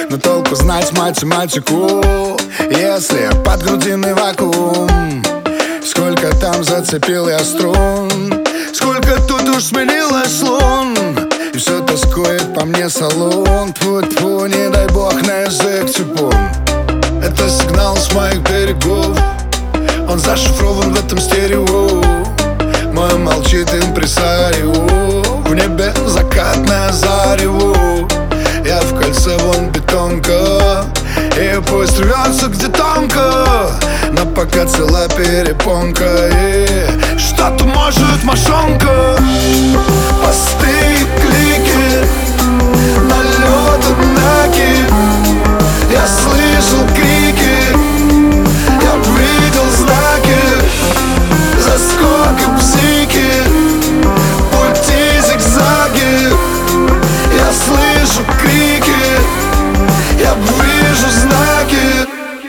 Но толку знать математику, если подгрудинный вакуум? Сколько там зацепил я струн, сколько тут уж сменилось лун, и все тоскует по мне салон. Тьфу-тьфу, не дай бог на язык типун. Это сигнал с моих берегов, он зашифрован в этом стерео. Мой молчит импресарио, в небе закатное зарево. Я в кольце, вон бетонка, и пусть рвется где тонко, но пока цела перепонка. И что-то может мошонка. Посты, клики, налет, однаки. Я слышал крики, я видел знаки, заскоки, психи, пути зигзаги. Я слышу крики, я вижу знаки.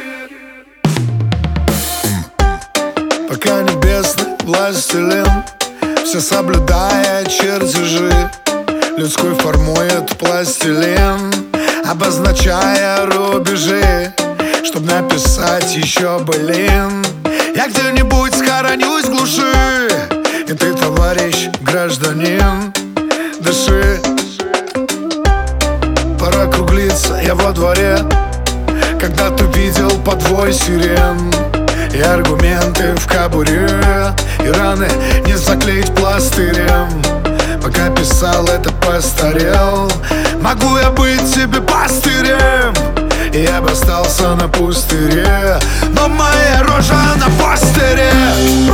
Пока небесный властелин все соблюдая чертежи, людской формует пластилин, обозначая рубежи, чтоб написать еще былин. Я где-нибудь схоронюсь в глуши, и ты, товарищ гражданин, дыши. Пора круглиться, я во дворе, когда ты видел подвой сирен. И аргументы в кобуре, и раны не заклеить пластырем. Пока писал это, постарел. Могу я быть тебе пастырем, и я бы остался на пустыре, но моя рожа на постере.